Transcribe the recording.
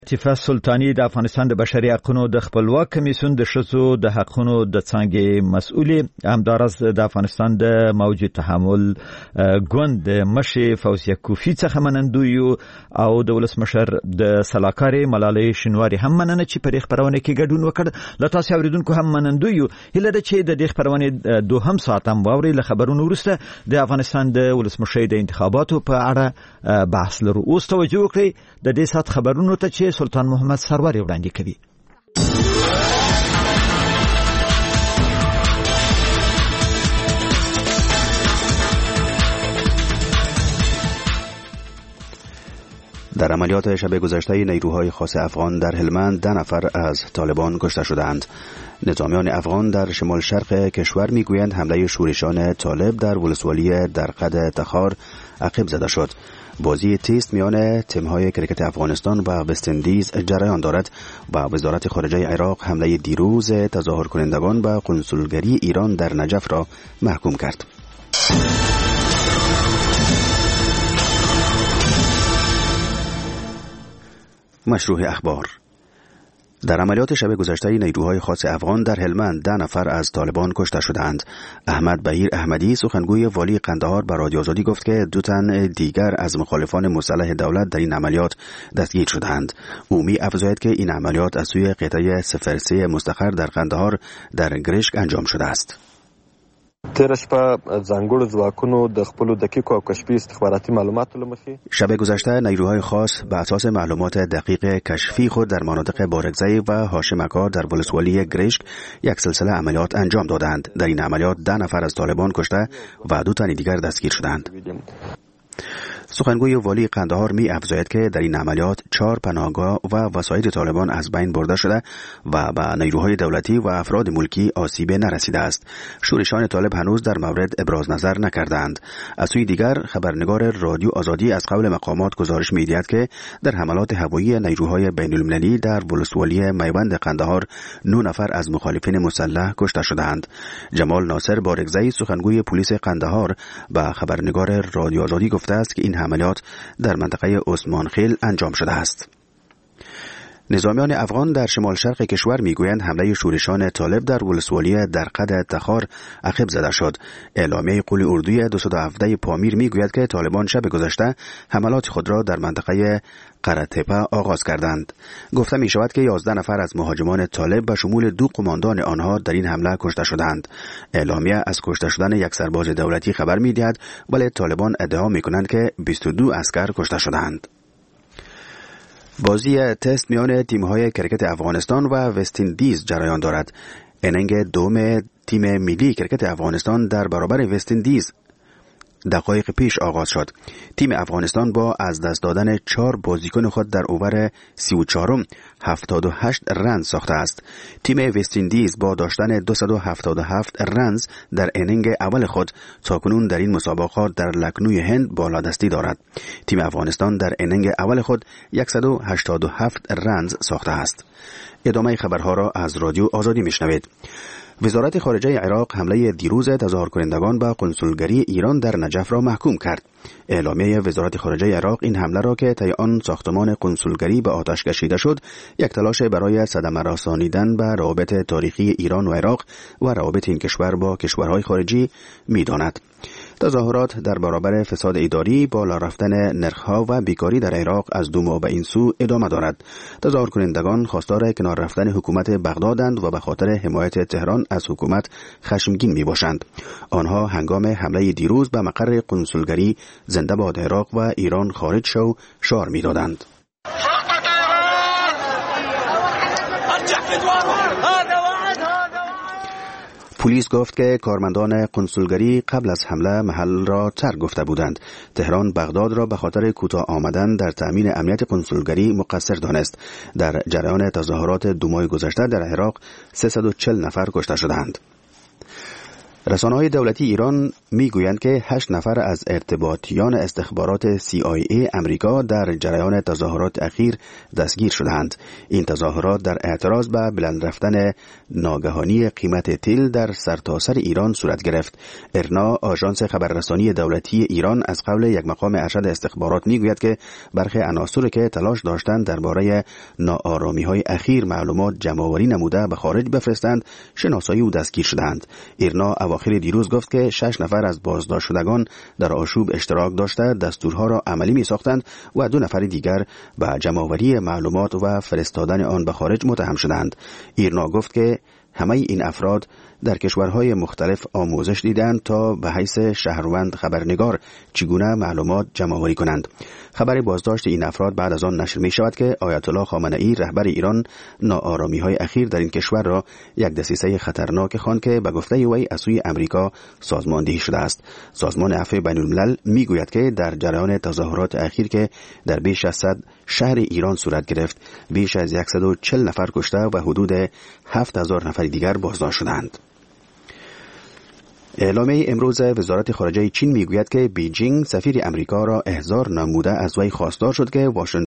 لطیفه سلطانی د افغانستان د بشري حقوقو د خپلواک کمیسیون د ښځو د حقوقو د څانګې مسؤلې همدارس د افغانستان د موجود تحمل ګوند مشر فوزیه کوفی څخه منندوی او د ولسمشر د سلاکارې ملالۍ شینواری هم مننه چې په خبرونه کې ګډون وکړ. له تاسو اوریدونکو هم منندوی هله د چې د خبرونه دوهم ساعت هم باوري له خبرونو وروسته د افغانستان د ولسمشر د انتخاباتو په اړه بحث لرو. اوس توجه وکړئ د دې ساعت خبرونو ته چې سلطان محمد سرور وړاندې کوي. در عملیات شب گذشته نیروهای خاص افغان در هلمند 10 نفر از طالبان کشته شدند. نظامیان افغان در شمال شرق کشور میگویند حمله شورشان طالب در ولسوالی درقد تخار عقب زده شد. بازی تست میان تیم‌های کرکت افغانستان و وست اندیز جریان دارد و وزارت خارجه عراق حمله دیروز تظاهر کنندگان به قنسولگری ایران در نجف را محکوم کرد. مشروع اخبار. در عملیات شب گذشته نیروهای خاص افغان در هلمند 10 نفر از طالبان کشته شدند. احمد بهیر احمدی سخنگوی والی قندهار به رادیو آزادی گفت که 2 تن دیگر از مخالفان مسلح دولت در این عملیات دستگیر شدند. او می افزاید که این عملیات از سوی قطعه 03 مستقر در قندهار در گرشک انجام شده است. تیر شپه ځانګړو ځواکونو د خپلو دقیقو او کشفي استخباراتي معلوماتو له مخې شب گذشته نیروهای خاص به اساس معلومات دقیق کشفی خود در مناطق بارکزی و هاشمکا در ولسوالی گرشک یک سلسله عملیات انجام دادند. در این عملیات 10 نفر از طالبان کشته و 2 تن دیگر دستگیر شدند. سخنگوی والی قندهار می افزاید که در این عملیات 4 پناهگاه و وسایل طالبان از بین برده شده و به نیروهای دولتی و افراد ملکی آسیب نرسیده است. شورشان طالب هنوز در مورد ابراز نظر نکردند. از سوی دیگر خبرنگار رادیو آزادی از قول مقامات گزارش می دهد که در حملات هوایی نیروهای بین المللی در ولسوالی میوند قندهار 9 نفر از مخالفین مسلح کشته شدند. جمال ناصر بارکزی سخنگوی پلیس قندهار به خبرنگار رادیو آزادی گفته است که این عملیات در منطقه عثمان خیل انجام شده است. نظامیان افغان در شمال شرق کشور میگویند حمله شورشان طالب در ولسوالی درقد تخار عقب زده شد. اعلامیه قول اردوی 217 پامیر میگوید که طالبان شب گذشته حملات خود را در منطقه قره‌تپه آغاز کردند. گفته می شود که 11 نفر از مهاجمان طالب به شمول 2 قماندان آنها در این حمله کشته شدند. اعلامیه از کشته شدن یک سرباز دولتی خبر می دهد ولی طالبان ادعا می کنند که 22 عسکر کشته شدند. بازی تست میان تیم‌های کرکت افغانستان و وست اندیز جریان دارد. اننگ دوم تیم ملی کرکت افغانستان در برابر وست اندیز دقایق پیش آغاز شد. تیم افغانستان با از دست دادن 4 بازیکن خود در اوور 34 78 رنز ساخته است. تیم وست اندیز با داشتن 277 رنز در انینگ اول خود تاکنون در این مسابقات در لکنوی هند بالادستی دارد. تیم افغانستان در انینگ اول خود 187 رنز ساخته است. ادامه خبرها را از رادیو آزادی میشنوید. وزارت خارجه عراق حمله دیروز تظاهر کنندگان به قنسولگری ایران در نجف را محکوم کرد. اعلامیه وزارت خارجه عراق این حمله را که طی آن ساختمان قنسولگری به آتش کشیده شد یک تلاش برای صدمه رسانیدن به روابط تاریخی ایران و عراق و روابط این کشور با کشورهای خارجی می‌داند. تظاهرات در برابر فساد اداری، بالا رفتن نرخ‌ها و بیکاری در عراق از 2 ماه به این سو ادامه دارد. تظاهر کنندگان خواستار کنار رفتن حکومت بغدادند و به خاطر حمایت تهران از حکومت خشمگین میباشند. آنها هنگام حمله دیروز به مقر قنسولگری زنده باد عراق و ایران خارج شو شعار میدادند. پلیس گفت که کارمندان قنسولگری قبل از حمله محل را ترک گفته بودند. تهران بغداد را به خاطر کوتاه آمدن در تأمین امنیت قنسولگری مقصر دانست. در جریان تظاهرات 2 ماه گذشته در عراق 340 نفر کشته شدند. رسانه‌های دولتی ایران میگویند که 8 نفر از ارتباطیان استخبارات CIA امریکا در جریان تظاهرات اخیر دستگیر شدند. این تظاهرات در اعتراض به بلند رفتن ناگهانی قیمت تیل در سرتاسر ایران صورت گرفت. ارنا، آژانس خبررسانی دولتی ایران، از قول یک مقام ارشد استخبارات میگوید که برخی عناصری که تلاش داشتند درباره ناآرامی‌های اخیر معلومات جمع‌آوری نموده به خارج بفرستند، شناسایی و دستگیر شدند. ارنا اواخر دیروز گفت که 6 نفر از بازداشت شدگان در آشوب اشتراک داشته دستورها را عملی می ساختند و 2 نفر دیگر به جمع‌آوری معلومات و فرستادن آن به خارج متهم شدند. ایرنا گفت که همه این افراد در کشورهای مختلف آموزش دیدند تا به حیث شهروند خبرنگار چگونه معلومات جمع‌آوری کنند. خبر بازداشت این افراد بعد از آن نشر می شود که آیت الله خامنه‌ای رهبر ایران ناآرامی‌های اخیر در این کشور را یک دسیسه خطرناک خواند که به گفته وی از سوی امریکا سازماندهی شده است. سازمان عفو بین‌الملل می گوید که در جریان تظاهرات اخیر که در بیش از 100 شهر ایران صورت گرفت، بیش از 140 نفر کشته و حدود 7000 نفر دیگر بازداشت شدند. اعلامیه امروز وزارت خارجه چین میگوید که بیجینگ سفیر امریکا را احضار نموده از وی خواستار شد که واشنگتن